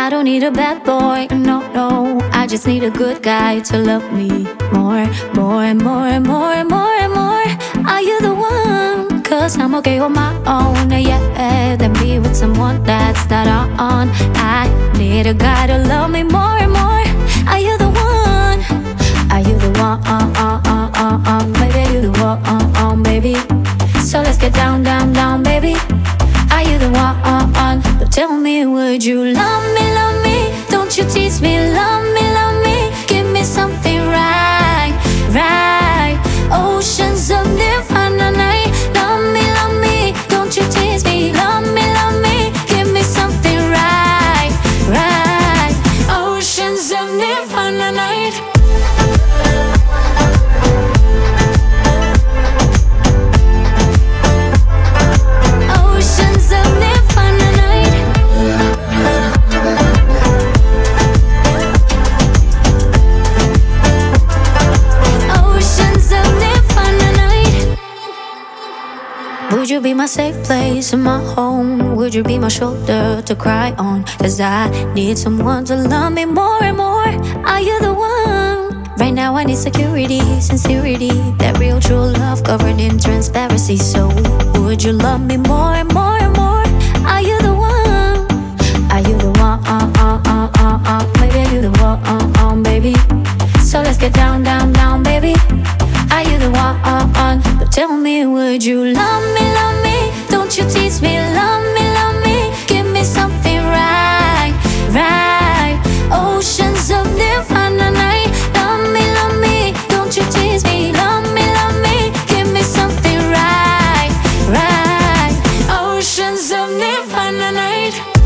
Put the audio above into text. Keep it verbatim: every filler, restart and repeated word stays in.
I don't need a bad boy, no, no. I just need a good guy to love me more, more and more and more and more and more. Are you the one? Cause I'm okay on my own, yeah. Then be with someone that's not on. I need a guy to love me more and more. Are you the one? Are you the one? Uh, uh, uh, uh, uh. Maybe you the one, uh, uh, baby. So let's get down, down, down, baby. Are you the one? Uh, uh. But tell me, would you love me, love me? Don't you tease me, love me, love me. Give me something right, right. Oceans of nirvana night. Love me, love me. Don't you tease me, love me, love me. Give me something right, right. Oceans of nirvana night. Would you be my safe place and my home? Would you be my shoulder to cry on? Cause I need someone to love me more and more. Are you the one? Right now I need security, sincerity, that real true love covered in transparency. So would you love me more and more and more? Are you the one? Are you the one? Uh, uh, uh, uh, uh. Maybe are you the one? Uh, uh, baby. So let's get down, down, down, baby. Are you the one? Uh, uh. But tell me, would you love me, love me? Don't you tease me, love me, love me. Give me something right, right. Oceans of nirvana night. Love me, love me. Don't you tease me, love me, love me. Give me something right, right. Oceans of nirvana night.